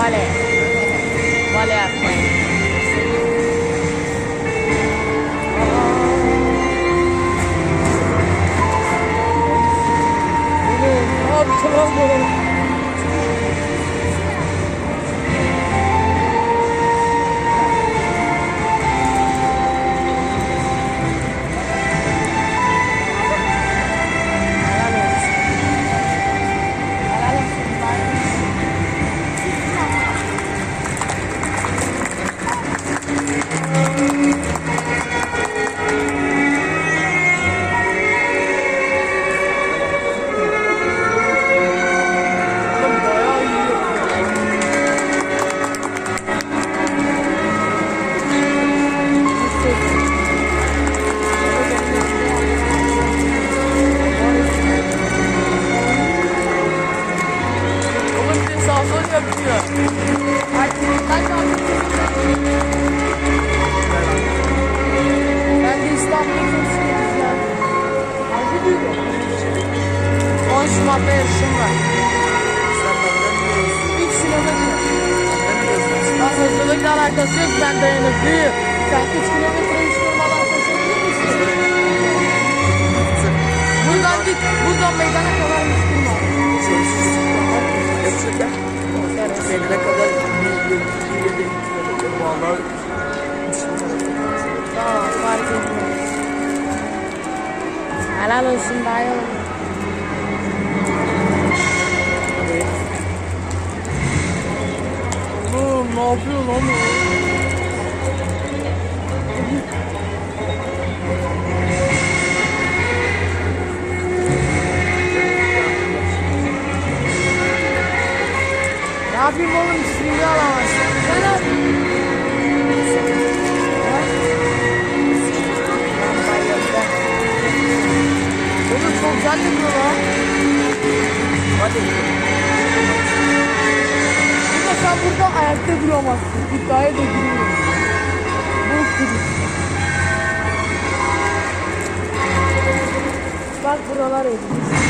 Vale. Vale yapmayın. Abi tamam bu. Ben de İstanbul'da çok seveceğim. Harbi duydum. 10 Şubat'ta yarışım var. 3 kilometre. Bak hızlılıkla alakası yok, ben dayanıklıyım. Sen 3 kilometre hiç durmadan koşabilir misin? Buradan git, buradan meydana kadar hiç durma. Seninle kadar vallahi tamam, fark etmiyor. Helal olsun dayı. Oğlum ne yapıyor lan bu? Ne yapayım oğlum, ismini alamazsın. Sen ne yapayım? Oğlum çok güzel yapıyor lan. hadi. Ama sen burada ayakta duramazsın. İddiaya da giriyorsun. Bu kuduz. Bak buralar edilmiş.